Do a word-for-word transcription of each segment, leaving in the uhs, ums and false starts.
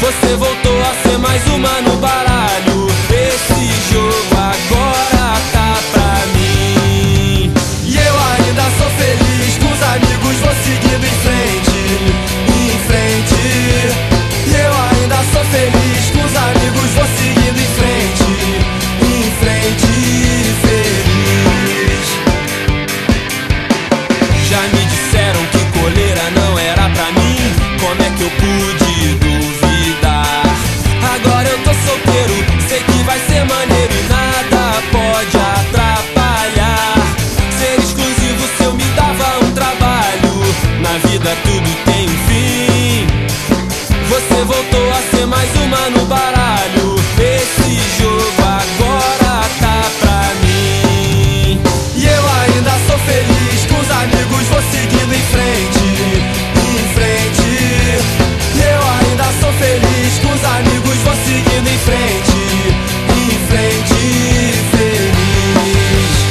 Você voltou a ser mais uma no baralho. Esse jogo agora tá pra mim. E eu ainda sou feliz com os amigos, vou seguindo em frente, em frente. E eu ainda sou feliz com os amigos, vou seguindo em frente, em frente, feliz. Já me disseram que coleira não era pra mim. Como é que eu pude duvidar? Agora eu tô solteiro, sei que vai ser maneiro e nada pode atrapalhar. Ser exclusivo se eu me dava um trabalho. Na vida tudo tem um fim. Você voltou a ser mais uma no baralho. Esse jogo agora tá pra mim. E eu ainda sou feliz com os amigos, vou seguindo em frente, em frente. E eu ainda sou feliz com os amigos, vou seguindo em frente, em frente, feliz.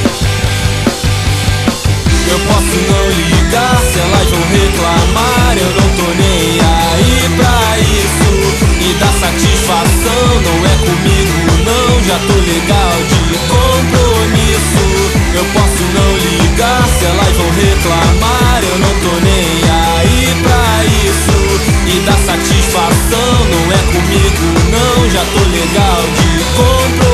Eu posso não ligar se elas vão reclamar, eu não tô nem aí pra isso. E dar satisfação não é comigo não, já tô legal de compromisso. Eu posso não ligar se elas vão reclamar, eu não tô nem aí pra isso. E dar satisfação não é comigo não, já tô legal de compromisso.